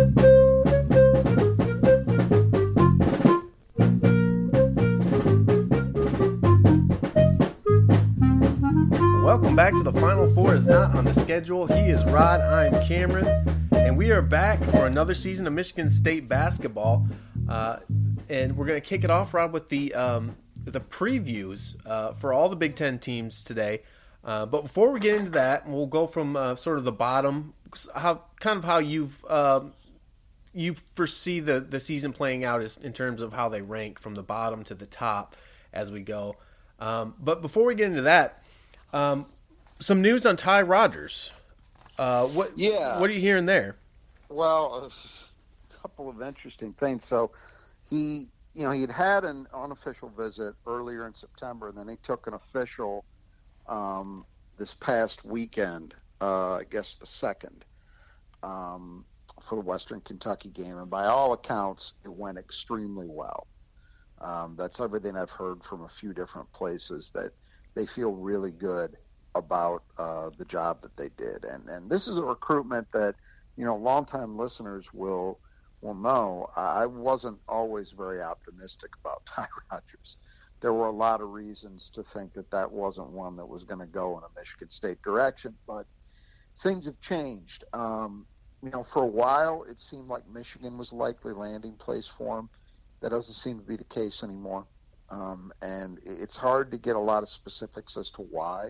Welcome back to the Final Four is Not on the Schedule. He is Rod, I'm Cameron, and we are back for another season of Michigan State basketball. And we're going to kick it off, Rod, with the previews for all the Big Ten teams today. But before we get into that, we'll go from sort of the bottom, how you foresee the season playing out is in terms of how they rank from the bottom to the top as we go. But before we get into that, some news on Ty Rodgers. What are you hearing there? Well, a couple of interesting things. So he'd had an unofficial visit earlier in September, and then he took an official this past weekend, I guess the 2nd, for the Western Kentucky game. And by all accounts, it went extremely well. That's everything I've heard from a few different places, that they feel really good about the job that they did. And this is a recruitment that, longtime listeners will know. I wasn't always very optimistic about Ty Rodgers. There were a lot of reasons to think that wasn't one that was going to go in a Michigan State direction, but things have changed. For a while, it seemed like Michigan was a likely landing place for him. That doesn't seem to be the case anymore. And it's hard to get a lot of specifics as to why.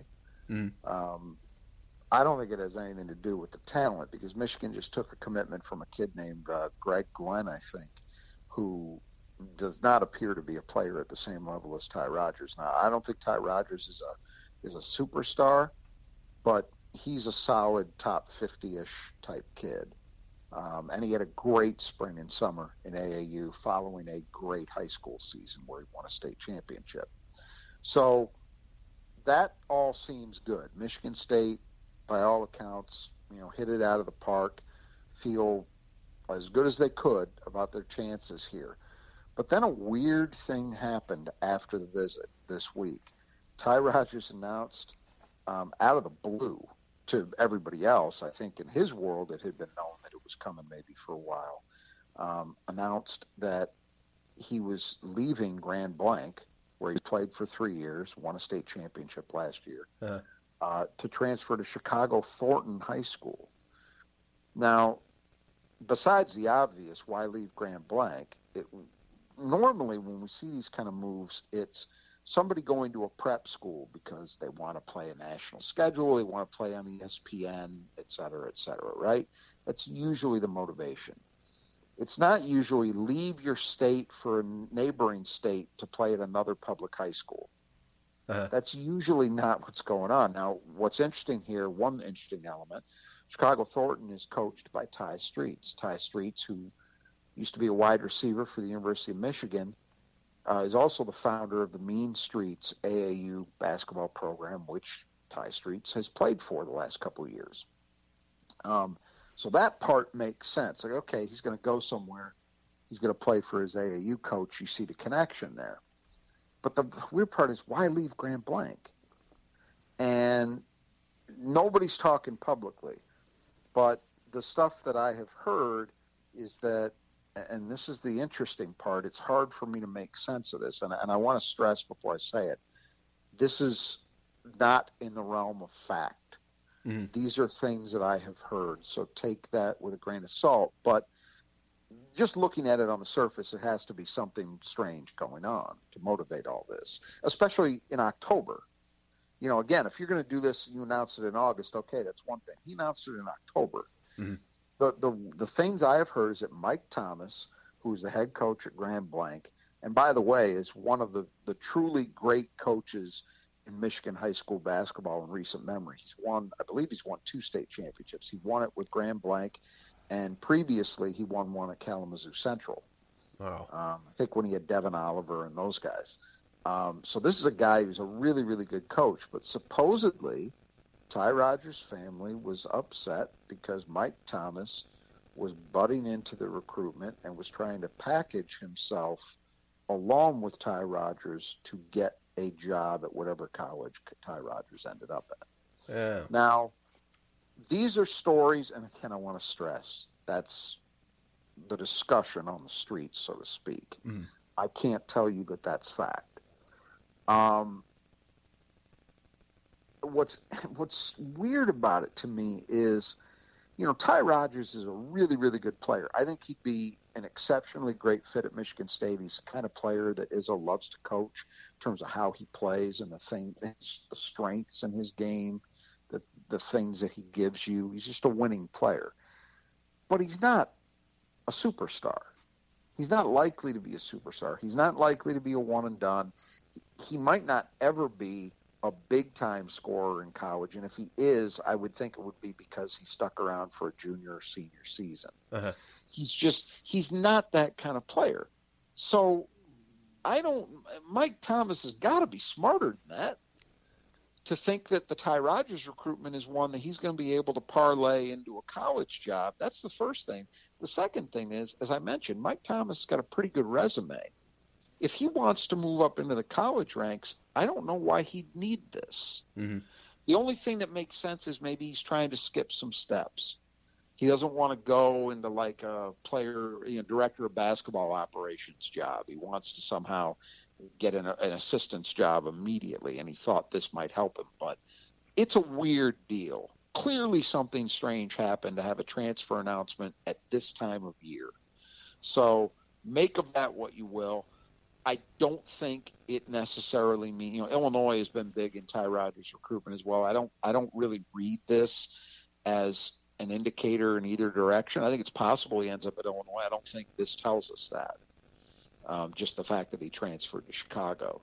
I don't think it has anything to do with the talent, because Michigan just took a commitment from a kid named Greg Glenn, I think, who does not appear to be a player at the same level as Ty Rodgers. Now, I don't think Ty Rodgers is a superstar, but he's a solid top 50-ish type kid. And he had a great spring and summer in AAU following a great high school season where he won a state championship. So that all seems good. Michigan State, by all accounts, hit it out of the park, feel as good as they could about their chances here. But then a weird thing happened after the visit this week. Ty Rodgers announced out of the blue to everybody else, I think in his world it had been known that it was coming maybe for a while, announced that he was leaving Grand Blanc, where he played for 3 years, won a state championship last year, to transfer to Chicago Thornton High School. Now, besides the obvious, why leave Grand Blanc, normally when we see these kind of moves, it's somebody going to a prep school because they want to play a national schedule, they want to play on ESPN, et cetera, right? That's usually the motivation. It's not usually leave your state for a neighboring state to play at another public high school. That's usually not what's going on. Now, what's interesting here, one interesting element, Chicago Thornton is coached by Ty Streets. Ty Streets, who used to be a wide receiver for the University of Michigan, is also the founder of the Mean Streets AAU basketball program, which Ty Streets has played for the last couple of years. So that part makes sense. Like, okay, he's going to go somewhere. He's going to play for his AAU coach. You see the connection there. But the weird part is, why leave Grand Blanc? And nobody's talking publicly. But the stuff that I have heard is that, and this is the interesting part, it's hard for me to make sense of this, and I want to stress before I say it, this is not in the realm of fact. These are things that I have heard, so take that with a grain of salt. But just looking at it on the surface, it has to be something strange going on to motivate all this, especially in October. Again, if you're going to do this, you announce it in August, okay, that's one thing. He announced it in October. The things I have heard is that Mike Thomas, who's the head coach at Grand Blanc, and by the way, is one of the truly great coaches in Michigan high school basketball in recent memory. I believe he's won 2 state championships. He won it with Grand Blanc, and previously he won one at Kalamazoo Central. Wow. I think when he had Devin Oliver and those guys. So this is a guy who's a really, really good coach, but supposedly Ty Rodgers' family was upset because Mike Thomas was butting into the recruitment and was trying to package himself along with Ty Rodgers to get a job at whatever college Ty Rodgers ended up at. Yeah. Now, these are stories, and again, I want to stress, that's the discussion on the streets, so to speak. Mm. I can't tell you that that's fact. What's weird about it to me is, Ty Rodgers is a really, really good player. I think he'd be an exceptionally great fit at Michigan State. He's the kind of player that Izzo loves to coach in terms of how he plays and the strengths in his game, the things that he gives you. He's just a winning player. But he's not a superstar. He's not likely to be a superstar. He's not likely to be a one and done. He might not ever be a big-time scorer in college, and if he is, I would think it would be because he stuck around for a junior or senior season. Uh-huh. He's not that kind of player. So Mike Thomas has got to be smarter than that to think that the Ty Rodgers recruitment is one that he's going to be able to parlay into a college job. That's the first thing. The second thing is, as I mentioned, Mike Thomas has got a pretty good resume. If he wants to move up into the college ranks, I don't know why he'd need this. Mm-hmm. The only thing that makes sense is maybe he's trying to skip some steps. He doesn't want to go into like a player, director of basketball operations job. He wants to somehow get an assistant's job immediately, and he thought this might help him. But it's a weird deal. Clearly something strange happened to have a transfer announcement at this time of year. So make of that what you will. I don't think it necessarily means, Illinois has been big in Ty Rodgers recruitment as well. I don't really read this as an indicator in either direction. I think it's possible he ends up at Illinois. I don't think this tells us that. Just the fact that he transferred to Chicago.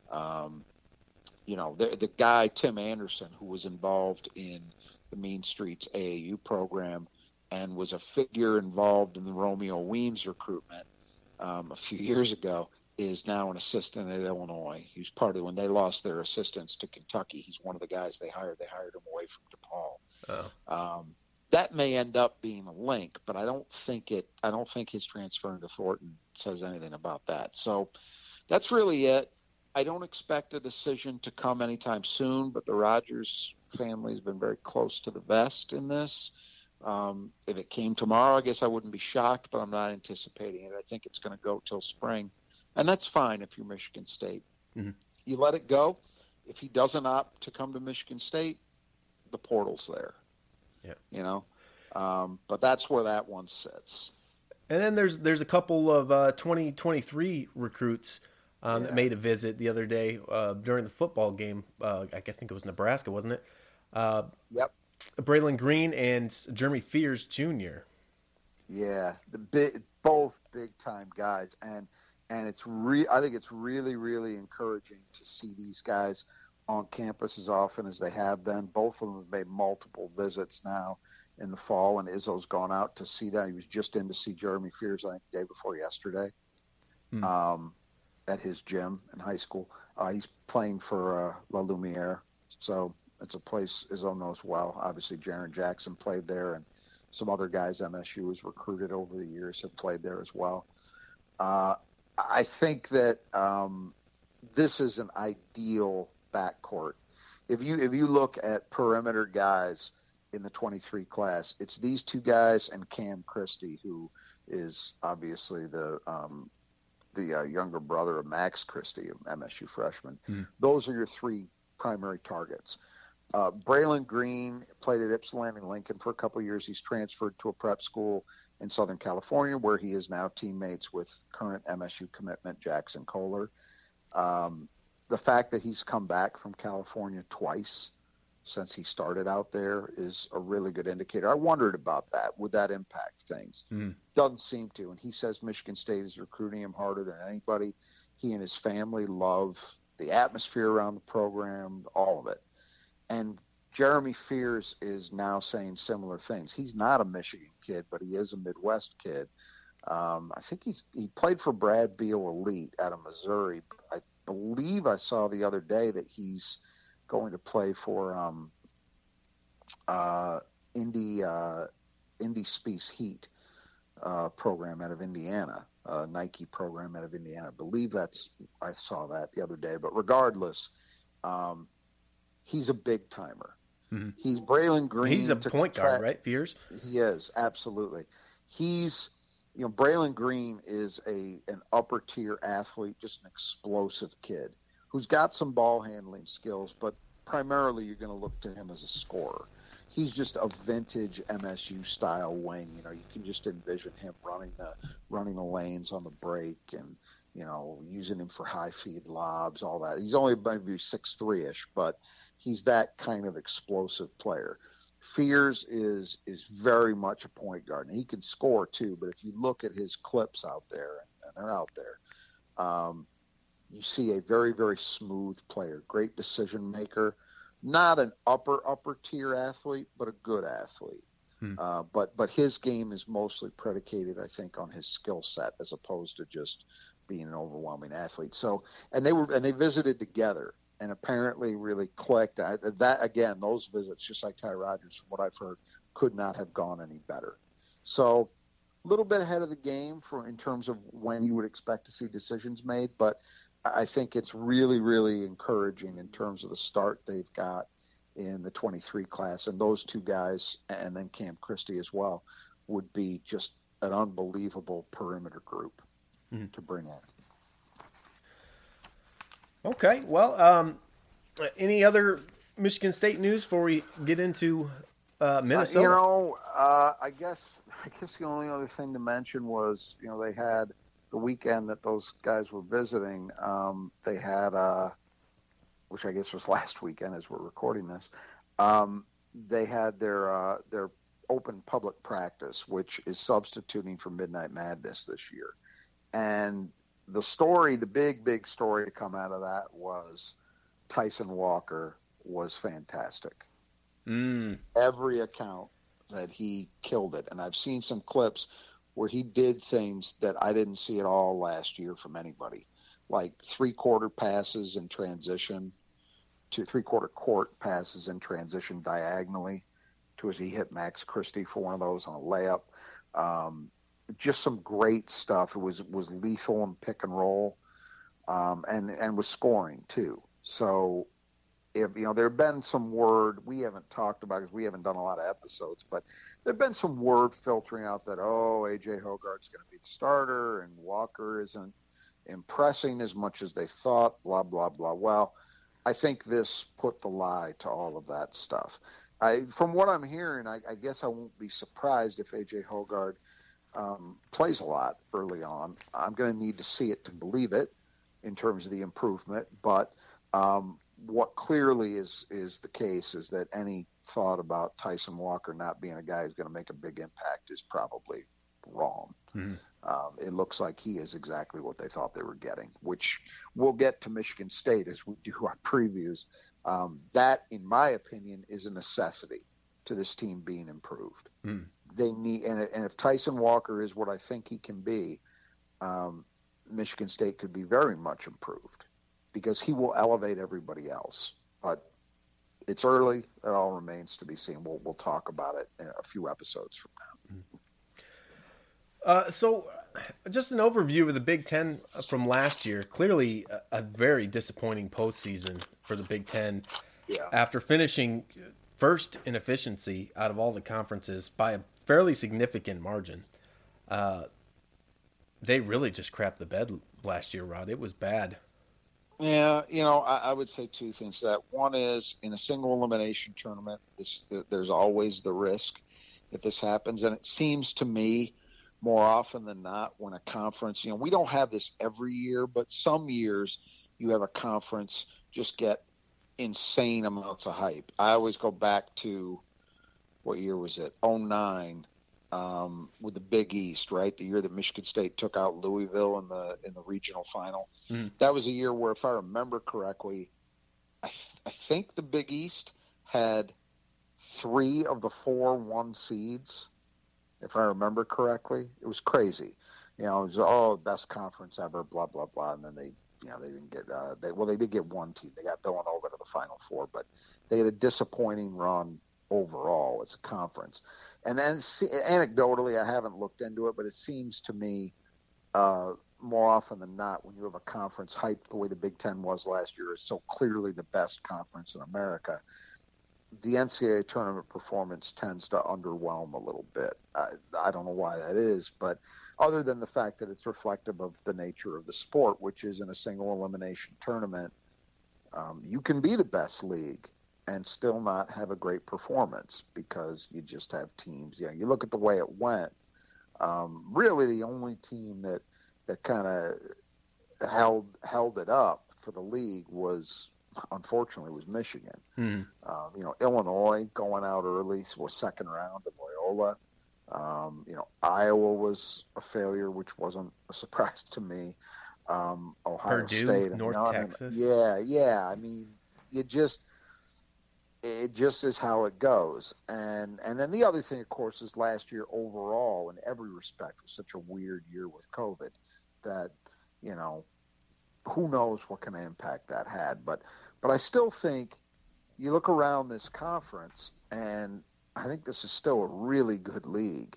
The guy, Tim Anderson, who was involved in the Mean Streets AAU program and was a figure involved in the Romeo Weems recruitment a few years ago, is now an assistant at Illinois. He was part of when they lost their assistants to Kentucky. He's one of the guys they hired. They hired him away from DePaul. Oh. That may end up being a link, but I don't think his transfer into Thornton says anything about that. So that's really it. I don't expect a decision to come anytime soon, but the Rodgers family has been very close to the vest in this. If it came tomorrow, I guess I wouldn't be shocked, but I'm not anticipating it. I think it's going to go till spring. And that's fine if you're Michigan State. Mm-hmm. You let it go. If he doesn't opt to come to Michigan State, the portal's there. Yeah. But that's where that one sits. And then there's a couple of 2023 recruits that made a visit the other day during the football game. I think it was Nebraska, wasn't it? Yep. Braylon Green and Jeremy Fears Jr. Yeah, both big time guys, and I think it's really, really encouraging to see these guys on campus as often as they have been. Both of them have made multiple visits now in the fall, and Izzo's gone out to see that. He was just in to see Jeremy Fears, I think, the day before yesterday, at his gym in high school. He's playing for La Lumiere, so it's a place Izzo knows well. Obviously, Jaron Jackson played there, and some other guys MSU has recruited over the years have played there as well. I think that this is an ideal backcourt. If you look at perimeter guys in the 23 class, it's these two guys and Cam Christie, who is obviously the younger brother of Max Christie, MSU freshman. Those are your three primary targets. Braylon Green played at Ypsilanti Lincoln for a couple of years. He's transferred to a prep school in Southern California, where he is now teammates with current MSU commitment Jackson Kohler. The fact that he's come back from California twice since he started out there is a really good indicator. I wondered about that. Would that impact things? Doesn't seem to. And he says Michigan State is recruiting him harder than anybody. He and his family love the atmosphere around the program, all of it. And Jeremy Fears is now saying similar things. He's not a Michigan kid, but he is a Midwest kid. I think he played for Brad Beal Elite out of Missouri. I believe I saw the other day that he's going to play for Indy Spice Heat program out of Indiana, Nike program out of Indiana. I believe I saw that the other day. But regardless, he's a big timer. Mm-hmm. He's Braylon Green. He's a point guard, right, Fears? He is, absolutely. He's Braylon Green is an upper tier athlete, just an explosive kid who's got some ball handling skills, but primarily you're going to look to him as a scorer. He's just a vintage MSU style wing. You can just envision him running the lanes on the break and using him for high feed lobs, all that. He's only maybe 6'3" ish, but he's that kind of explosive player. Fears is very much a point guard, and he can score too. But if you look at his clips out there, and they're out there, you see a very, very smooth player, great decision maker, not an upper tier athlete, but a good athlete. But his game is mostly predicated, I think, on his skill set as opposed to just being an overwhelming athlete. So, and they visited together and apparently really clicked. Those visits, just like Ty Rodgers, from what I've heard, could not have gone any better. So, a little bit ahead of the game in terms of when you would expect to see decisions made, but I think it's really, really encouraging in terms of the start they've got in the 23 class. And those two guys, and then Cam Christie as well, would be just an unbelievable perimeter group to bring in. Okay. Well, any other Michigan State news before we get into Minnesota? I guess the only other thing to mention was, they had the weekend that those guys were visiting, they had, which I guess was last weekend as we're recording this, they had their open public practice, which is substituting for Midnight Madness this year. And the big story to come out of that was Tyson Walker was fantastic. Every account that he killed it. And I've seen some clips where he did things that I didn't see at all last year from anybody, like three-quarter passes in transition to three-quarter court passes in transition diagonally to as he hit Max Christie for one of those on a layup. Just some great stuff. It was lethal in pick and roll, and was scoring too. So, if there have been some word we haven't talked about because we haven't done a lot of episodes, but there have been some word filtering out that AJ Hoggard's going to be the starter and Walker isn't impressing as much as they thought. Blah blah blah. Well, I think this put the lie to all of that stuff. From what I'm hearing, I guess I won't be surprised if AJ Hoggard plays a lot early on. I'm going to need to see it to believe it in terms of the improvement. But what clearly is the case is that any thought about Tyson Walker not being a guy who's going to make a big impact is probably wrong. It looks like he is exactly what they thought they were getting, which we'll get to Michigan State as we do our previews. That, in my opinion, is a necessity to this team being improved. They need, and if Tyson Walker is what I think he can be, Michigan State could be very much improved because he will elevate everybody else. But it's early; it all remains to be seen. We'll talk about it in a few episodes from now. So, just an overview of the Big Ten from last year. Clearly, a very disappointing postseason for the Big Ten. Yeah. After finishing first in efficiency out of all the conferences by a fairly significant margin, they really just crapped the bed last year, Rod. It was bad. Yeah, I would say two things to that. One is, in a single elimination tournament, there's always the risk that this happens. And it seems to me, more often than not, when a conference, we don't have this every year, but some years you have a conference just get insane amounts of hype. I always go back to, what year was it? 2009, with the Big East, right? The year that Michigan State took out Louisville in the regional final. That was a year where, if I remember correctly, I think the Big East had 3 of the 4 1 seeds. If I remember correctly, it was crazy. It was the best conference ever, blah blah blah. And then they didn't get. They did get one team. They got Villanova to the Final Four, but they had a disappointing run overall as a conference. And then, anecdotally, I haven't looked into it, but it seems to me more often than not, when you have a conference hyped the way the Big Ten was last year, is so clearly the best conference in America, the NCAA tournament performance tends to underwhelm a little bit. I don't know why that is, but other than the fact that it's reflective of the nature of the sport, which is in a single elimination tournament. You can be the best league and still not have a great performance because you just have teams. You look at the way it went. Really, the only team that kind of held it up for the league unfortunately, was Michigan. Mm-hmm. Illinois going out early was second round of Loyola. Iowa was a failure, which wasn't a surprise to me. Ohio Purdue, State, North Texas. Yeah. I mean, it just is how it goes. And then the other thing, of course, is last year overall, in every respect, was such a weird year with COVID that, who knows what kind of impact that had. But I still think you look around this conference, and I think this is still a really good league.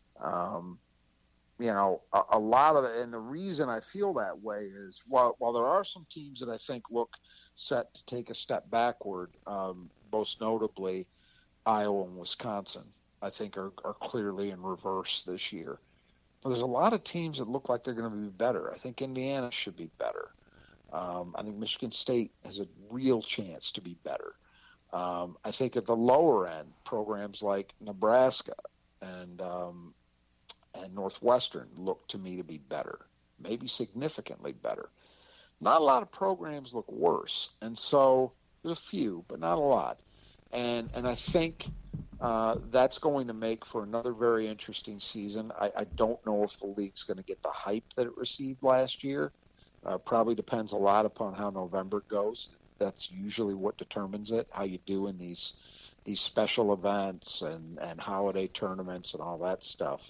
A lot of it, and the reason I feel that way is while there are some teams that I think look set to take a step backward, most notably Iowa and Wisconsin, I think are clearly in reverse this year. But there's a lot of teams that look like they're going to be better. I think Indiana should be better. I think Michigan State has a real chance to be better. I think at the lower end, programs like Nebraska and Northwestern look to me to be better, maybe significantly better. Not a lot of programs look worse, and so there's a few, but not a lot. And I think that's going to make for another very interesting season. I don't know if the league's going to get the hype that it received last year. Probably depends a lot upon how November goes. That's usually what determines it, how you do in these special events and holiday tournaments and all that stuff.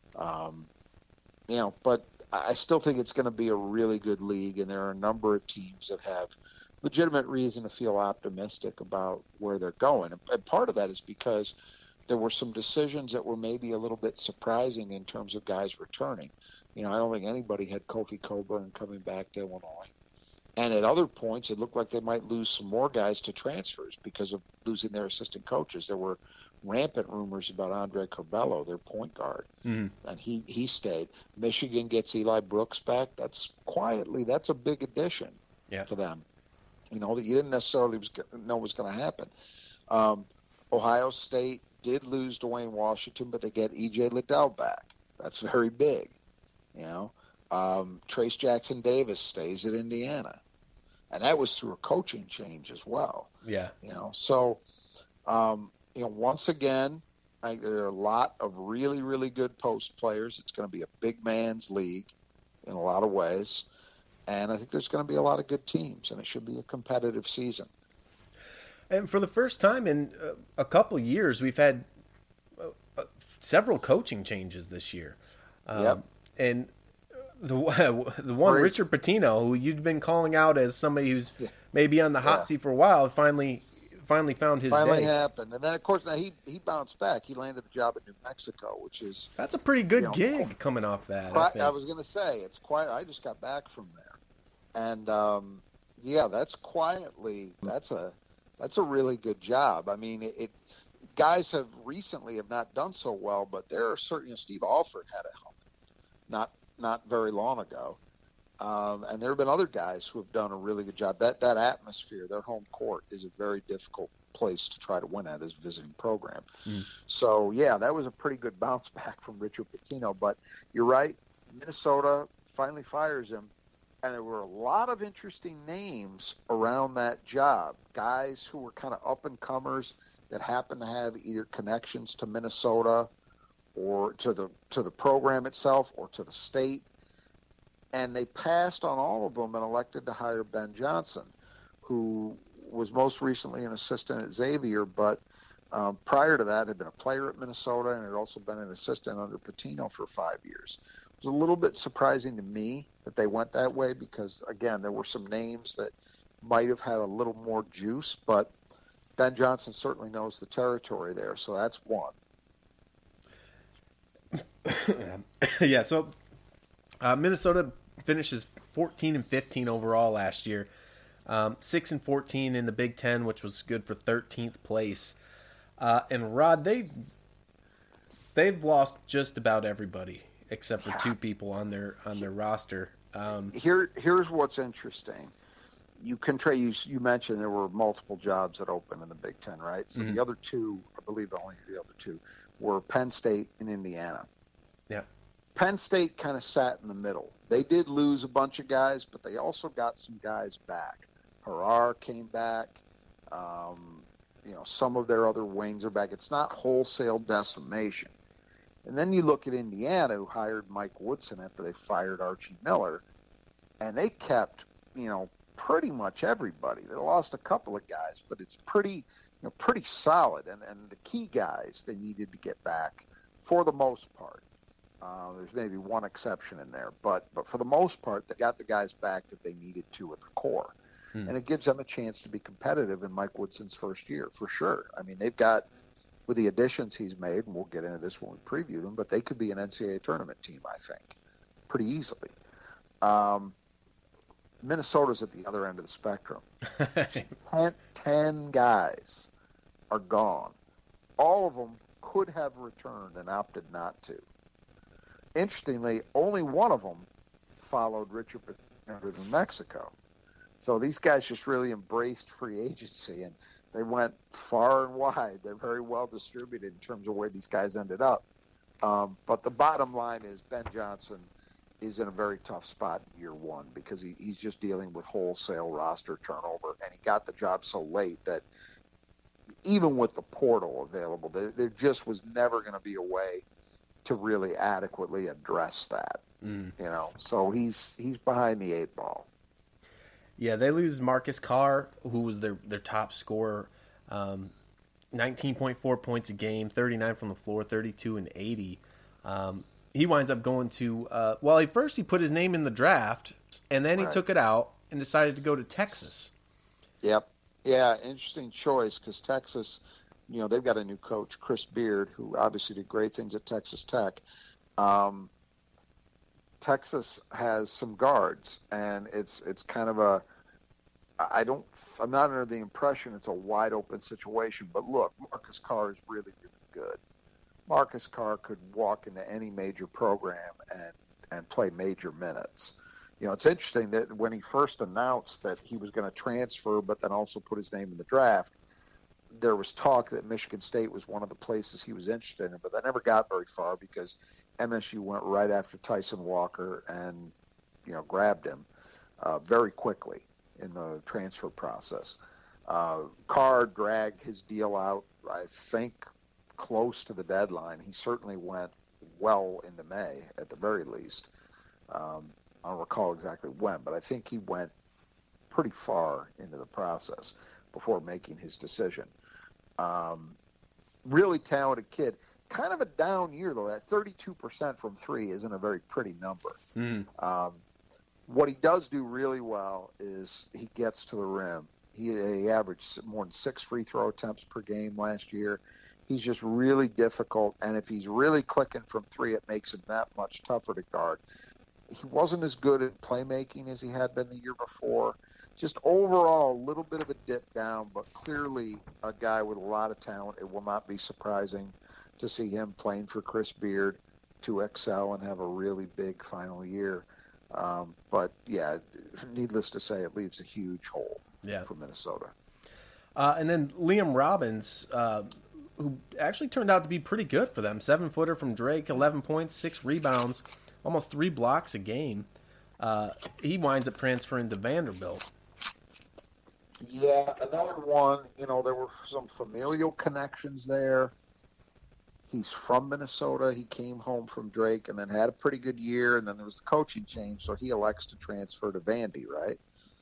But I still think it's going to be a really good league, and there are a number of teams that have legitimate reason to feel optimistic about where they're going. And part of that is because there were some decisions that were maybe a little bit surprising in terms of guys returning. I don't think anybody had Kofi Coburn coming back to Illinois. And at other points, it looked like they might lose some more guys to transfers because of losing their assistant coaches. There were rampant rumors about Andre Curbelo, their point guard, and he stayed. Michigan gets Eli Brooks back. That's a big addition to them. That you didn't necessarily know was going to happen. Ohio State did lose Dwayne Washington, but they get E.J. Liddell back. That's very big. Trace Jackson Davis stays at Indiana, and that was through a coaching change as well. Yeah. Once again, there are a lot of really, really good post players. It's going to be a big man's league in a lot of ways, and I think there's going to be a lot of good teams, and it should be a competitive season. And for the first time in a couple years, we've had several coaching changes this year. And the one, Richard Pitino, who you'd been calling out as somebody who's maybe on the hot seat for a while, finally found his day. Happened. And then, of course, now he bounced back. He landed the job at New Mexico, which is... That's a pretty good gig coming off that, I was going to say, it's quite... I just got back from there. And, that's quietly... That's a really good job. I mean, guys have not done so well, but there are certain... Steve Alford had a helmet not very long ago. And there have been other guys who have done a really good job. That atmosphere, their home court, is a very difficult place to try to win at as a visiting program. So, that was a pretty good bounce back from Richard Pitino. But you're right, Minnesota finally fires him. And there were a lot of interesting names around that job, guys who were kind of up-and-comers that happened to have either connections to Minnesota or to the program itself or to the state. And they passed on all of them and elected to hire Ben Johnson, who was most recently an assistant at Xavier, but prior to that had been a player at Minnesota and had also been an assistant under Pitino for 5 years. It was a little bit surprising to me that they went that way because, again, there were some names that might have had a little more juice, but Ben Johnson certainly knows the territory there, so that's one. So Minnesota finishes 14-15 overall last year, 6-14 in the Big Ten, which was good for 13th place. And Rod, they've lost just about everybody except for two people on their roster. Here's what's interesting. You mentioned there were multiple jobs that opened in the Big Ten, right? So the other two, I believe only the other two, were Penn State and Indiana. Yeah. Penn State kind of sat in the middle. They did lose a bunch of guys, but they also got some guys back. Harar came back. Some of their other wings are back. It's not wholesale decimation. And then you look at Indiana, who hired Mike Woodson after they fired Archie Miller, and they kept, pretty much everybody. They lost a couple of guys, but it's pretty solid. And the key guys they needed to get back for the most part. There's maybe one exception in there, but for the most part, they got the guys back that they needed to at the core. And it gives them a chance to be competitive in Mike Woodson's first year, for sure. I mean, they've got, with the additions he's made, and we'll get into this when we preview them, but they could be an NCAA tournament team, I think, pretty easily. Minnesota's at the other end of the spectrum. 10 guys are gone. All of them could have returned and opted not to. Interestingly, only one of them followed Richard Pitino to Mexico. So these guys just really embraced free agency, and they went far and wide. They're very well distributed in terms of where these guys ended up. But the bottom line is Ben Johnson is in a very tough spot in year one because he's just dealing with wholesale roster turnover, and he got the job so late that even with the portal available, there just was never going to be a way to really adequately address that. So he's behind the eight ball. Yeah, they lose Marcus Carr, who was their top scorer, 19.4 points a game, 39 from the floor, 32 and 80. He winds up going to first he put his name in the draft, and then he took it out and decided to go to Texas. Yep. Yeah, interesting choice because Texas, they've got a new coach, Chris Beard, who obviously did great things at Texas Tech. Texas has some guards, and it's kind of I'm not under the impression it's a wide open situation, but look, Marcus Carr is really, really good. Marcus Carr could walk into any major program and play major minutes. It's interesting that when he first announced that he was going to transfer, but then also put his name in the draft, there was talk that Michigan State was one of the places he was interested in, but that never got very far because MSU went right after Tyson Walker and, grabbed him very quickly in the transfer process. Carr dragged his deal out, I think, close to the deadline. He certainly went well into May at the very least. I don't recall exactly when, but I think he went pretty far into the process before making his decision. Really talented kid. Kind of a down year, though. That 32% from three isn't a very pretty number. What he does do really well is he gets to the rim. He averaged more than 6 free throw attempts per game last year. He's just really difficult, and if he's really clicking from three, it makes him that much tougher to guard. He wasn't as good at playmaking as he had been the year before. Just overall, a little bit of a dip down, but clearly a guy with a lot of talent. It will not be surprising to see him playing for Chris Beard to excel and have a really big final year. But, yeah, needless to say, it leaves a huge hole for Minnesota. And then Liam Robbins, who actually turned out to be pretty good for them. 7-footer from Drake, 11 points, 6 rebounds, almost 3 blocks a game. He winds up transferring to Vanderbilt. Yeah, another one, there were some familial connections there. He's from Minnesota. He came home from Drake and then had a pretty good year, and then there was the coaching change, so he elects to transfer to Vandy, right?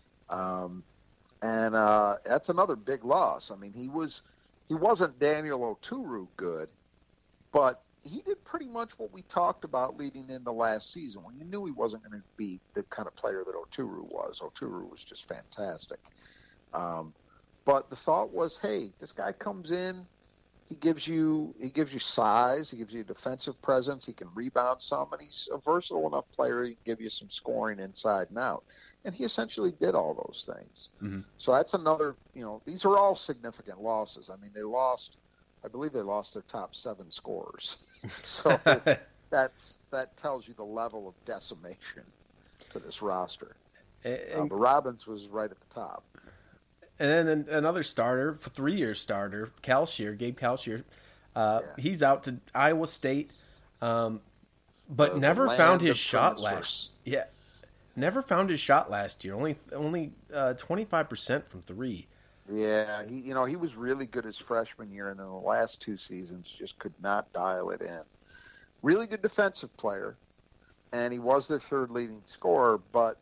And that's another big loss. I mean, he wasn't Daniel Oturu good, but he did pretty much what we talked about leading into last season when you knew he wasn't going to be the kind of player that Oturu was. Oturu was just fantastic. But the thought was, hey, this guy comes in, he gives you size, he gives you defensive presence, he can rebound some, and he's a versatile enough player he can give you some scoring inside and out. And he essentially did all those things. Mm-hmm. So that's another, these are all significant losses. I mean, I believe they lost their top 7 scorers. So that tells you the level of decimation to this roster. And, But Robbins was right at the top. and then another starter, 3-year starter, Gabe Kalshear. He's out to Iowa State, but never found his shot last. Yeah, never found his shot last year. Only 25% from 3. Yeah, he was really good his freshman year, and then the last 2 seasons just could not dial it in. Really good defensive player, and he was their 3rd leading scorer. But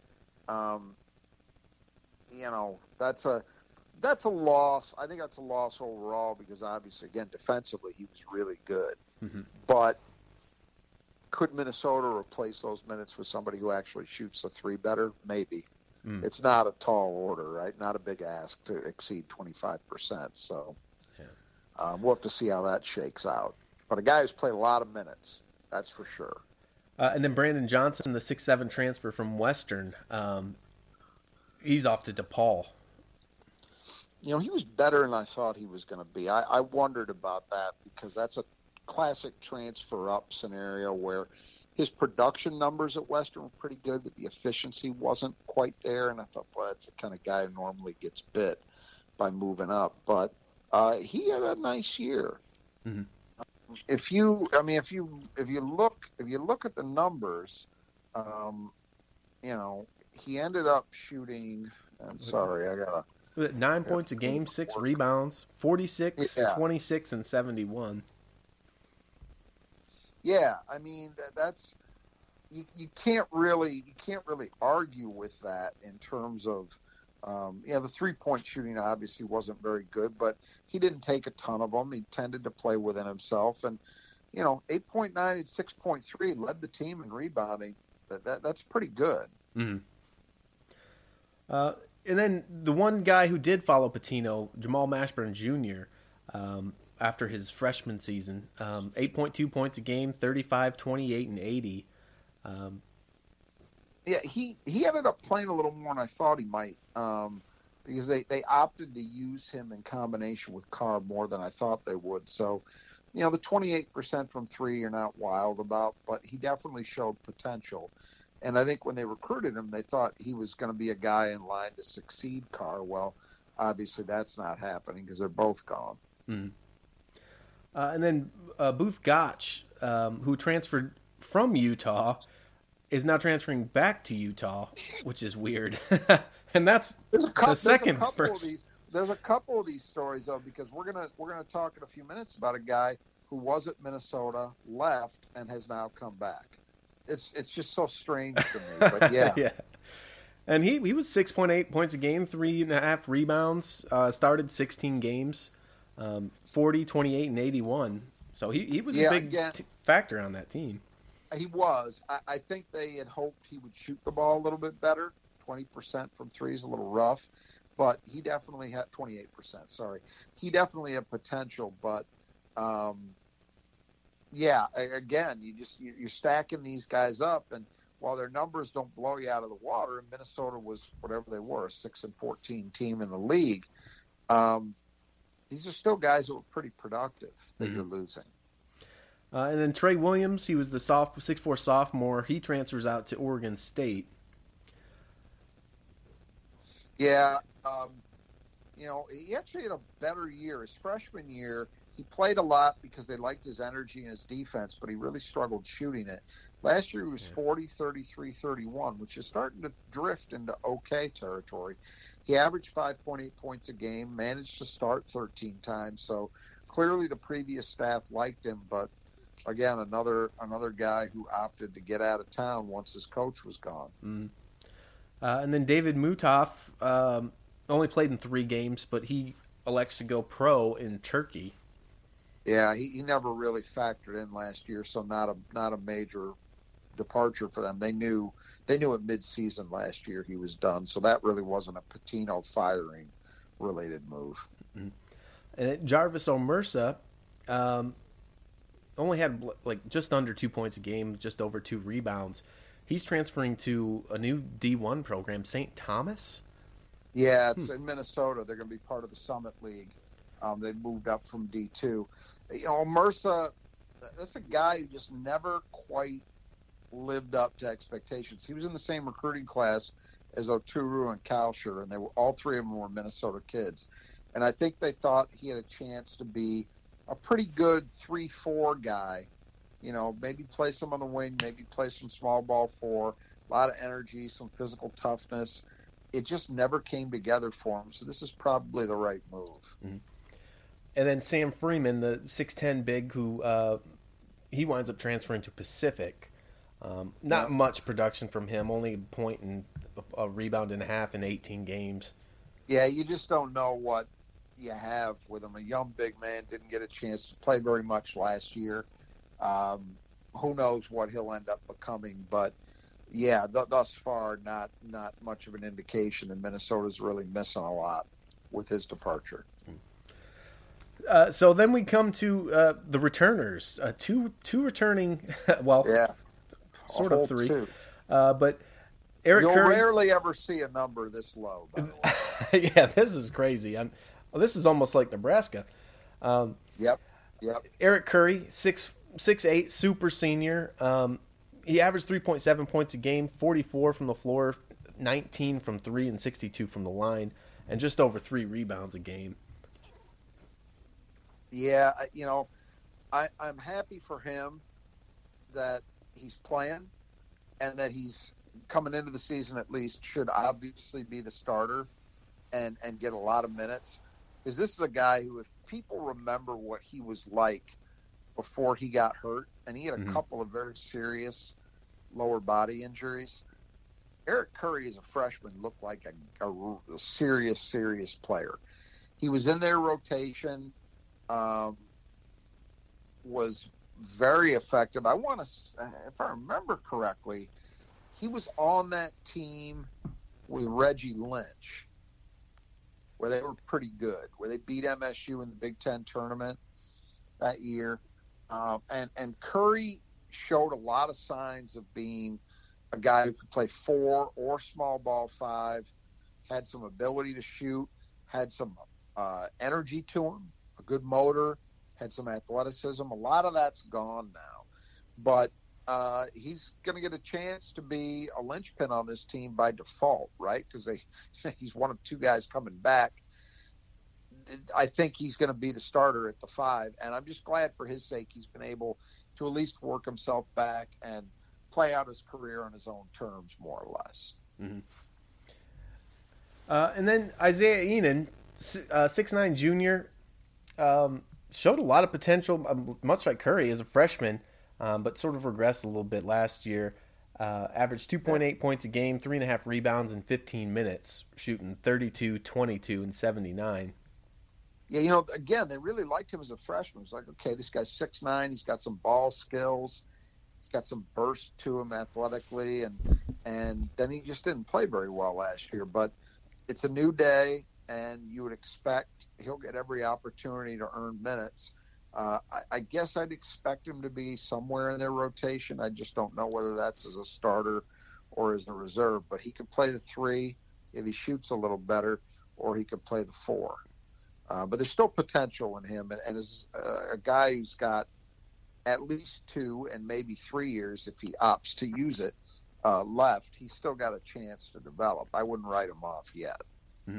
that's a loss. I think that's a loss overall because obviously, again, defensively he was really good. Mm-hmm. But could Minnesota replace those minutes with somebody who actually shoots the 3 better? Maybe. It's not a tall order, right? Not a big ask to exceed 25%. So we'll have to see how that shakes out. But a guy who's played a lot of minutes, that's for sure. And then Brandon Johnson, the 6'7" transfer from Western, he's off to DePaul. He was better than I thought he was going to be. I wondered about that because that's a classic transfer up scenario where his production numbers at Western were pretty good, but the efficiency wasn't quite there. And I thought, well, that's the kind of guy who normally gets bit by moving up. But he had a nice year. Mm-hmm. If you look at the numbers, he ended up shooting. I'm sorry, I gotta. 9 points a game, 6 rebounds, 46, 26, and 71. Yeah, I mean that's you can't really argue with that in terms of the 3-point shooting obviously wasn't very good, but he didn't take a ton of them. He tended to play within himself, and 8.9 and 6.3 led the team in rebounding. That's pretty good. Mm-hmm. And then the one guy who did follow Pitino, Jamal Mashburn Jr., after his freshman season, 8.2 points a game, 35, 28, and 80. He ended up playing a little more than I thought he might because they opted to use him in combination with Carr more than I thought they would. So, the 28% from 3 you're not wild about, but he definitely showed potential. And I think when they recruited him, they thought he was going to be a guy in line to succeed Carr. Well, obviously that's not happening because they're both gone. Mm-hmm. And then Booth Gotch, who transferred from Utah, is now transferring back to Utah, which is weird. And that's the second person. There's a couple of these stories, though, because we're gonna talk in a few minutes about a guy who was at Minnesota, left, and has now come back. It's just so strange to me, but yeah. Yeah. And he was 6.8 points a game, 3.5 rebounds, started 16 games, 40, 28, and 81. So he was a big factor on that team. He was. I think they had hoped he would shoot the ball a little bit better. 20% from 3 is a little rough, but he definitely had 28%. Sorry. He definitely had potential, but again, you're stacking these guys up, and while their numbers don't blow you out of the water, and Minnesota was whatever they were, a 6-14 team in the league. These are still guys that were pretty productive that you're losing. And then Trey Williams, he was the 6'4" sophomore. He transfers out to Oregon State. Yeah, he actually had a better year. His freshman year, he played a lot because they liked his energy and his defense, but he really struggled shooting it. Last year he was 40, 33, 31, which is starting to drift into okay territory. He averaged 5.8 points a game, managed to start 13 times, so clearly the previous staff liked him, but again, another guy who opted to get out of town once his coach was gone. Mm. And then David Mutoff only played in 3 games, but he elects to go pro in Turkey. Yeah, he never really factored in last year, so not a major departure for them. They knew at mid-season last year he was done, so that really wasn't a Pitino firing related move. Mm-hmm. And Jarvis Omersa only had just under 2 points a game, just over 2 rebounds. He's transferring to a new D1 program, St. Thomas. Yeah, it's in Minnesota. They're going to be part of the Summit League. They moved up from D2. Omersa, that's a guy who just never quite lived up to expectations. He was in the same recruiting class as Oturu and Kalsher, and they were all three of them were Minnesota kids. And I think they thought he had a chance to be a pretty good 3-4 guy. You know, maybe play some on the wing, maybe play some small ball 4, a lot of energy, some physical toughness. It just never came together for him. So this is probably the right move. Mm-hmm. And then Sam Freeman, the 6'10 big, who he winds up transferring to Pacific. Not much production from him, only a point and a rebound and a half in 18 games. Yeah, you just don't know what you have with him. A young big man, didn't get a chance to play very much last year. Who knows what he'll end up becoming, but yeah, thus far, not much of an indication that Minnesota's really missing a lot with his departure. So then we come to the returners. Two returning, well, yeah, sort of three. But Eric You'll Curry. rarely ever see a number this low, by the way. Yeah, this is crazy. This is almost like Nebraska. Yep. Eric Curry, 6'8", super senior. He averaged 3.7 points a game, 44 from the floor, 19 from 3, and 62 from the line, and just over 3 rebounds a game. Yeah, you know, I'm happy for him that he's playing and that he's coming into the season at least should obviously be the starter and get a lot of minutes. Because this is a guy who, if people remember what he was like before he got hurt, and he had a couple of very serious lower body injuries, Eric Curry as a freshman looked like a serious player. He was in their rotation, was very effective. I want to, if I remember correctly, he was on that team with Reggie Lynch, where they were pretty good, where they beat MSU in the Big Ten tournament that year. And Curry showed a lot of signs of being a guy who could play 4 or small ball 5, had some ability to shoot, had some energy to him, a good motor, had some athleticism. A lot of that's gone now. But he's going to get a chance to be a linchpin on this team by default, right? Because he's one of 2 guys coming back. I think he's going to be the starter at the 5, and I'm just glad for his sake he's been able to at least work himself back and play out his career on his own terms, more or less. Mm-hmm. And then Isaiah Enan, 6'9" junior, showed a lot of potential, much like Curry as a freshman, but sort of regressed a little bit last year. Averaged 2.8 points a game, 3.5 rebounds in 15 minutes, shooting 32, 22, and 79. Yeah, you know, again, they really liked him as a freshman. It's like, okay, this guy's 6'9", he's got some ball skills, he's got some burst to him athletically, and then he just didn't play very well last year. But it's a new day, and you would expect he'll get every opportunity to earn minutes. I guess I'd expect him to be somewhere in their rotation. I just don't know whether that's as a starter or as a reserve. But he could play the 3 if he shoots a little better, or he could play the 4. But there's still potential in him, and as a guy who's got at least 2 and maybe 3 years, if he opts to use it, left, he's still got a chance to develop. I wouldn't write him off yet. Mm-hmm.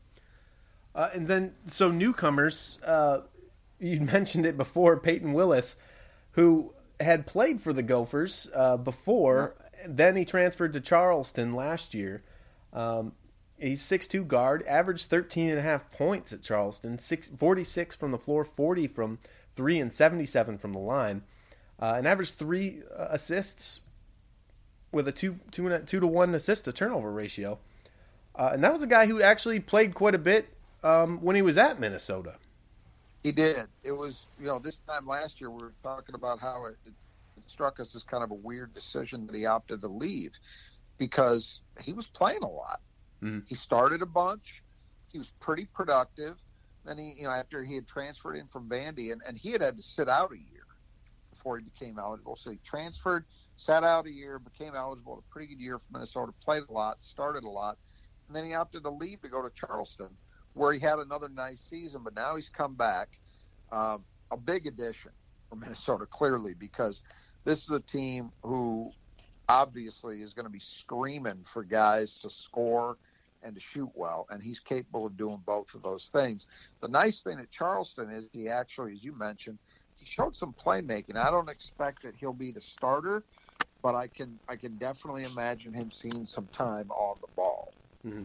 And then, so newcomers, you mentioned it before, Peyton Willis, who had played for the Gophers before. Then he transferred to Charleston last year. He's 6'2" guard, averaged 13.5 points at Charleston, 46 from the floor, 40 from 3, and 77 from the line, and averaged 3 assists with a 2-to-1 assist to turnover ratio. And that was a guy who actually played quite a bit when he was at Minnesota. He did. It was, you know, this time last year we were talking about how it struck us as kind of a weird decision that he opted to leave because he was playing a lot. Mm-hmm. He started a bunch. He was pretty productive. Then he, you know, after he had transferred in from Vandy, and he had to sit out a year before he became eligible. So he transferred, sat out a year, became eligible. A pretty good year for Minnesota. Played a lot, started a lot, and then he opted to leave to go to Charleston, where he had another nice season. But now he's come back, a big addition. for Minnesota, clearly, because this is a team who obviously is going to be screaming for guys to score and to shoot well, and he's capable of doing both of those things. The nice thing at Charleston is he actually, as you mentioned, he showed some playmaking. I don't expect that he'll be the starter, but I can definitely imagine him seeing some time on the ball. Mm-hmm.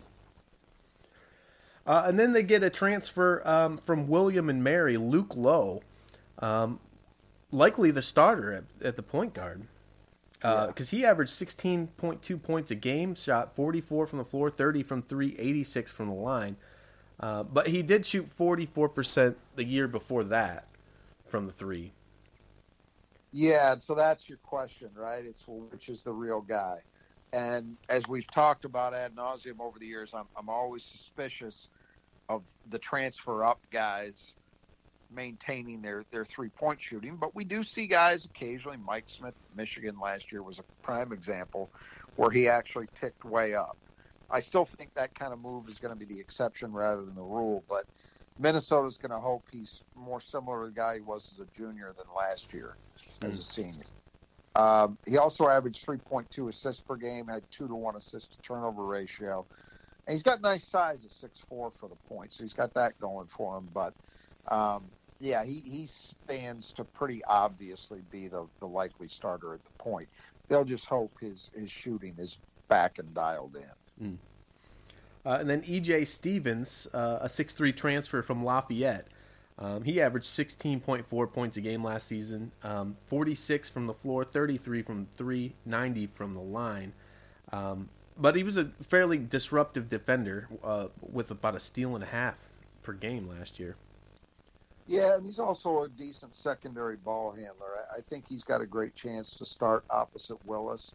And then they get a transfer from William and Mary, Luke Lowe, likely the starter at the point guard. Because he averaged 16.2 points a game, shot 44 from the floor, 30 from three, 86 from the line. But he did shoot 44% the year before that from the three. Yeah, so that's your question, right? It's which is the real guy. And as we've talked about ad nauseum over the years, I'm always suspicious of the transfer up guys maintaining their three-point shooting, but we do see guys occasionally. Mike Smith, Michigan last year was a prime example where he actually ticked way up. I still think that kind of move is going to be the exception rather than the rule, but Minnesota's going to hope he's more similar to the guy he was as a junior than last year as a senior. He also averaged 3.2 assists per game, had 2-to-1 assist-to-turnover ratio, and he's got nice size at 6'4" for the point, so he's got that going for him, but yeah, he stands to pretty obviously be the likely starter at the point. They'll just hope his shooting is back and dialed in. And then E.J. Stevens, a 6'3" transfer from Lafayette. He averaged 16.4 points a game last season, 46 from the floor, 33 from three, 90 from the line. But he was a fairly disruptive defender with about a steal and a half per game last year. Yeah, and he's also a decent secondary ball handler. I think he's got a great chance to start opposite Willis.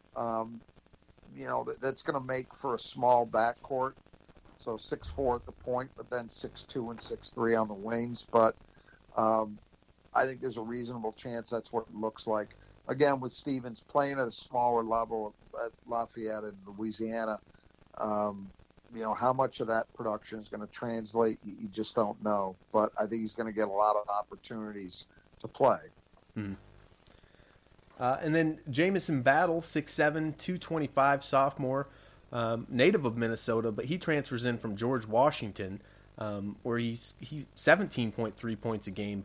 That's going to make for a small backcourt. So 6'4" at the point, but then 6'2" and 6'3" on the wings. But I think there's a reasonable chance that's what it looks like. Again, with Stevens playing at a smaller level at Lafayette in Louisiana, how much of that production is going to translate, you just don't know. But I think he's going to get a lot of opportunities to play. Mm-hmm. And then Jamison Battle, 6'7", 225, sophomore, native of Minnesota, but he transfers in from George Washington, where he's 17.3 points a game,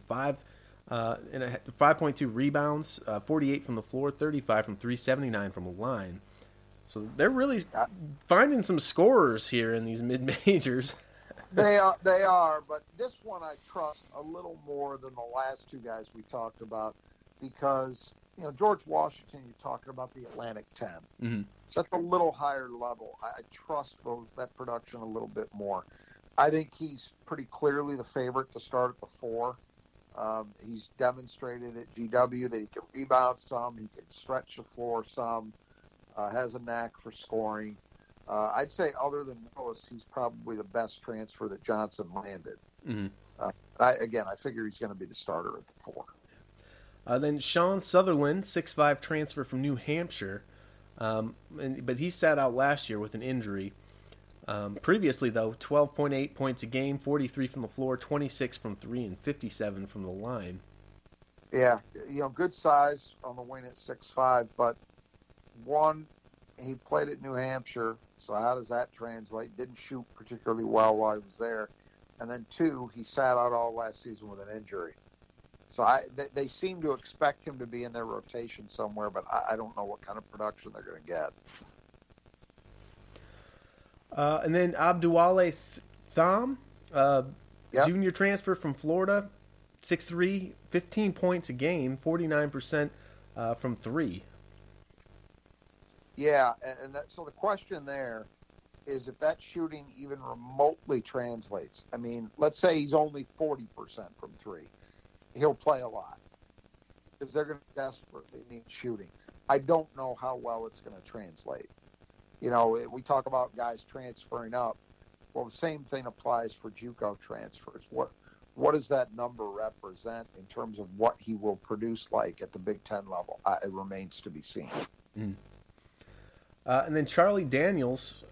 5.2 rebounds, 48 from the floor, 35 from three, 79 from the line. So they're really finding some scorers here in these mid-majors. They are, but this one I trust a little more than the last two guys we talked about because, George Washington, you're talking about the Atlantic 10. Mm-hmm. So that's a little higher level. I trust that production a little bit more. I think he's pretty clearly the favorite to start at the 4. He's demonstrated at GW that he can rebound some, he can stretch the floor some, has a knack for scoring. I'd say other than Willis, he's probably the best transfer that Johnson landed. Mm-hmm. I figure he's going to be the starter at the 4. Then Sean Sutherland, 6'5", transfer from New Hampshire, but he sat out last year with an injury. Previously, though, 12.8 points a game, 43 from the floor, 26 from three, and 57 from the line. Yeah, good size on the wing at 6'5", but one, he played at New Hampshire, so how does that translate? Didn't shoot particularly well while he was there. And then 2, he sat out all last season with an injury. So they seem to expect him to be in their rotation somewhere, but I don't know what kind of production they're going to get. And then Abdouale Tham, Yep. Junior transfer from Florida, 6'3", 15 points a game, 49% from three. Yeah, and so the question there is if that shooting even remotely translates. I mean, let's say he's only 40% from three. He'll play a lot because they're going to desperately need shooting. I don't know how well it's going to translate. We talk about guys transferring up. Well, the same thing applies for JUCO transfers. What does that number represent in terms of what he will produce like at the Big Ten level? It remains to be seen. Mm. And then Charlie Daniels,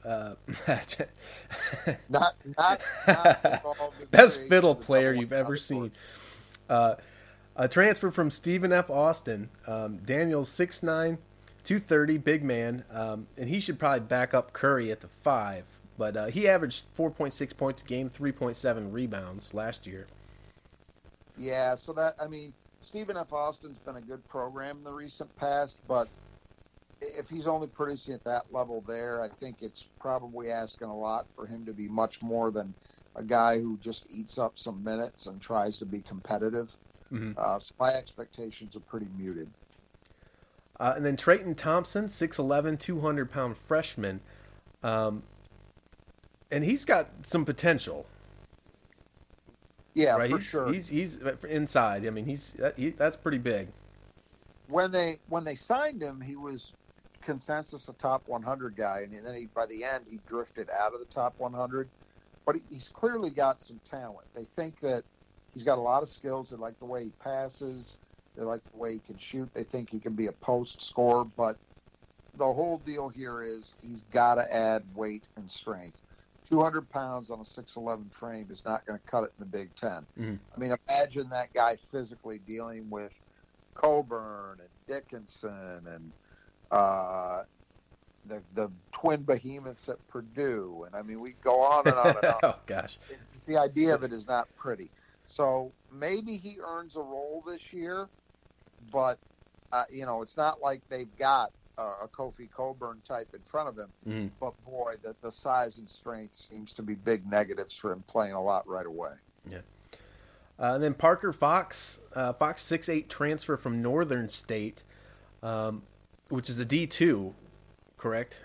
not best fiddle player you've ever seen. A transfer from Stephen F. Austin. Daniels 6'9", 230, big man, and he should probably back up Curry at the 5. But he averaged 4.6 points a game, 3.7 rebounds last year. Yeah, so Stephen F. Austin's been a good program in the recent past, but if he's only producing at that level there, I think it's probably asking a lot for him to be much more than a guy who just eats up some minutes and tries to be competitive. Mm-hmm. So my expectations are pretty muted. And then Trayton Thompson, 6'11", 200-pound freshman. And he's got some potential. Yeah, right? for sure. He's inside. I mean, that's pretty big. When they signed him, he was consensus a top 100 guy, and then by the end he drifted out of the top 100. But he's clearly got some talent. They think that he's got a lot of skills. They like the way he passes. They like the way he can shoot. They think he can be a post scorer. But the whole deal here is he's got to add weight and strength. 200 pounds on a 6'11" frame is not going to cut it in the Big Ten. Mm-hmm. I mean, imagine that guy physically dealing with Coburn and Dickinson and the twin behemoths at Purdue. And, I mean, we go on and on and on. Oh, gosh. The idea of it is not pretty. So maybe he earns a role this year, but, it's not like they've got a Kofi Coburn type in front of him. Mm-hmm. But, boy, the size and strength seems to be big negatives for him playing a lot right away. Yeah. And then Parker Fox, 6'8", transfer from Northern State, which is a D2, correct?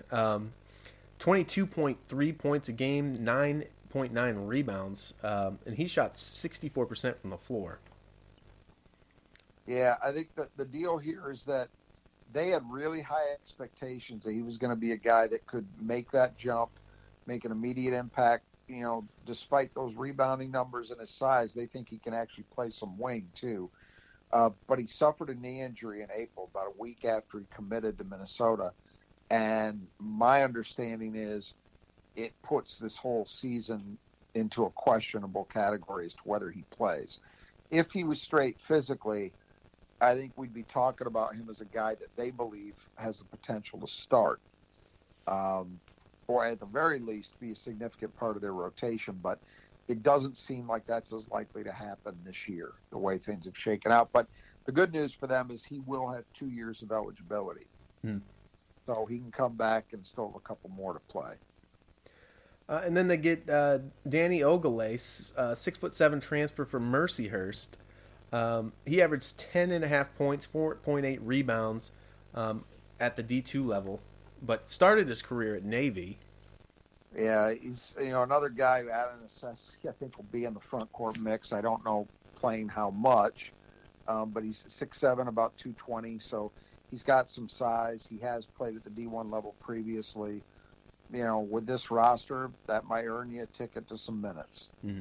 22.3 points a game, 9.9 rebounds, and he shot 64% from the floor. Yeah, I think that the deal here is that they had really high expectations that he was going to be a guy that could make that jump, make an immediate impact. Despite those rebounding numbers and his size, they think he can actually play some wing too. But he suffered a knee injury in April, about a week after he committed to Minnesota. And my understanding is it puts this whole season into a questionable category as to whether he plays. If he was straight physically, I think we'd be talking about him as a guy that they believe has the potential to start. Or at the very least be a significant part of their rotation. But it doesn't seem like that's as likely to happen this year, the way things have shaken out. But the good news for them is he will have 2 years of eligibility. So he can come back and still have a couple more to play. And then they get Danny Ogale, 6'7" transfer from Mercyhurst. He averaged 10.5 points, 4.8 rebounds at the D2 level, but started his career at Navy. Yeah, he's another guy who out of necessity I think will be in the front court mix. I don't know playing how much, but he's 6'7", about 220, so he's got some size. He has played at the D1 level previously. With this roster, that might earn you a ticket to some minutes. Mm-hmm.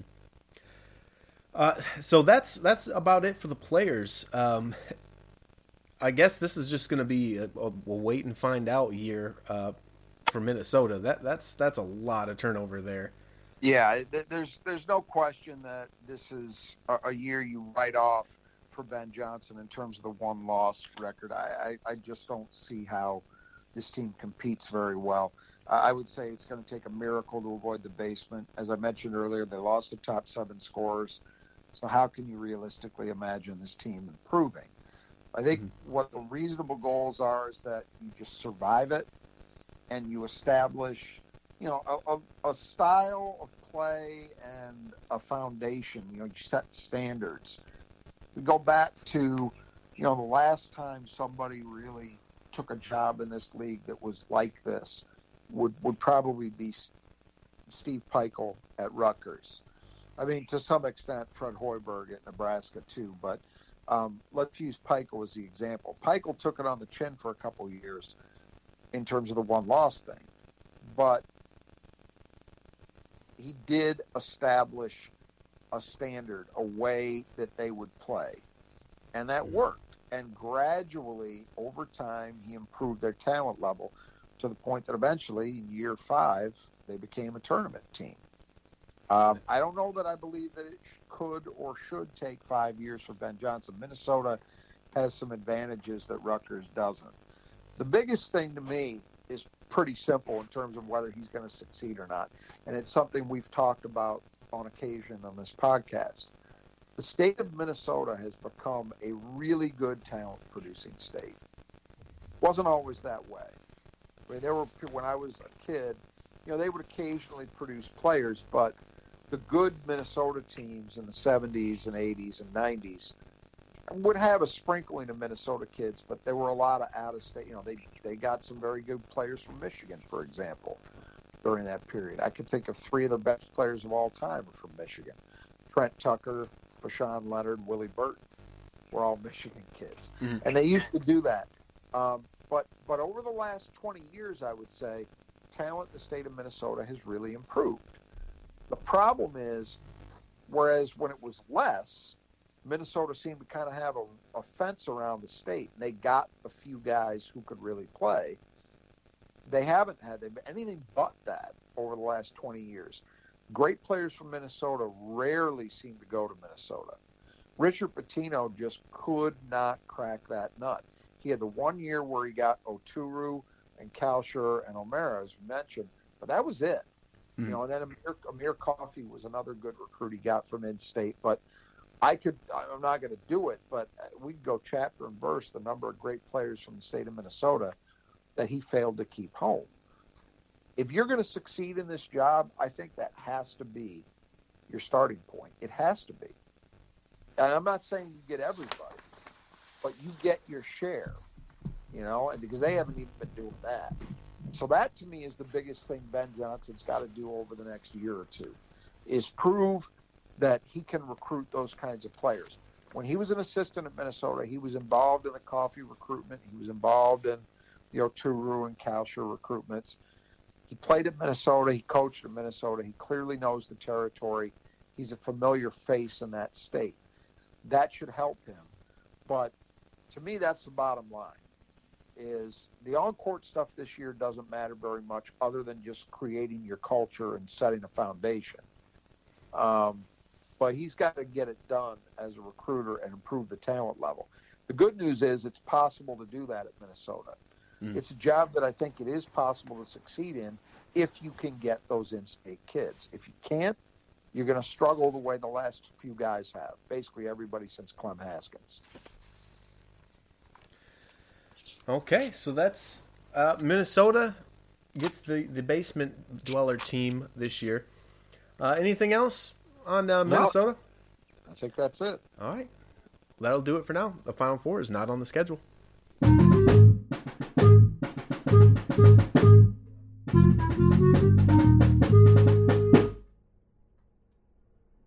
So that's about it for the players. I guess this is just going to be a wait and find out year for Minnesota. That's a lot of turnover there. Yeah, there's no question that this is a year you write off for Ben Johnson in terms of the one-loss record. I just don't see how this team competes very well. I would say it's going to take a miracle to avoid the basement. As I mentioned earlier, they lost the top 7 scorers. So how can you realistically imagine this team improving? I think what the reasonable goals are is that you just survive it and you establish, a style of play and a foundation. You set standards. We go back to, the last time somebody really took a job in this league that was like this would probably be Steve Peichel at Rutgers. I mean, to some extent, Fred Hoiberg at Nebraska too, but let's use Peichel as the example. Peichel took it on the chin for a couple of years in terms of the one-loss thing, but he did establish a standard, a way that they would play, and that worked. And gradually, over time, he improved their talent level to the point that eventually, in year 5, they became a tournament team. I don't know that I believe that it could or should take 5 years for Ben Johnson. Minnesota has some advantages that Rutgers doesn't. The biggest thing to me is pretty simple in terms of whether he's going to succeed or not. And it's something we've talked about on occasion on this podcast. The state of Minnesota has become a really good talent-producing state. Wasn't always that way. I mean, when I was a kid, they would occasionally produce players, but the good Minnesota teams in the 70s and 80s and 90s would have a sprinkling of Minnesota kids, but there were a lot of out-of-state. They got some very good players from Michigan, for example, during that period. I could think of 3 of the best players of all time were from Michigan. Trent Tucker, Bashan Leonard, Willie Burton were all Michigan kids. Mm-hmm. And they used to do that. But over the last 20 years, I would say, talent in the state of Minnesota has really improved. The problem is, whereas when it was less, Minnesota seemed to kind of have a fence around the state, and they got a few guys who could really play. They haven't had anything but that over the last 20 years. Great players from Minnesota rarely seem to go to Minnesota. Richard Pitino just could not crack that nut. He had the 1 year where he got Oturu and Kalsher and O'Mara, as we mentioned, but that was it. Mm-hmm. And then Amir Coffey was another good recruit he got from in-state. But I'm not going to do it, but we can go chapter and verse the number of great players from the state of Minnesota that he failed to keep home. If you're going to succeed in this job, I think that has to be your starting point. It has to be. And I'm not saying you get everybody, but you get your share, and because they haven't even been doing that. So that, to me, is the biggest thing Ben Johnson's got to do over the next year or two, is prove that he can recruit those kinds of players. When he was an assistant at Minnesota, he was involved in the Coffey recruitment. He was involved in the Oturu and Kalsher recruitments. He played at Minnesota. He coached at Minnesota. He clearly knows the territory. He's a familiar face in that state. That should help him. But to me, that's the bottom line, is the on-court stuff this year doesn't matter very much other than just creating your culture and setting a foundation. But he's got to get it done as a recruiter and improve the talent level. The good news is it's possible to do that at Minnesota. Mm. It's a job that I think it is possible to succeed in if you can get those in-state kids. If you can't, you're going to struggle the way the last few guys have, basically everybody since Clem Haskins. Okay, so that's Minnesota gets the basement dweller team this year. Anything else on Minnesota? I think that's it. All right. That'll do it for now. The Final Four is not on the schedule.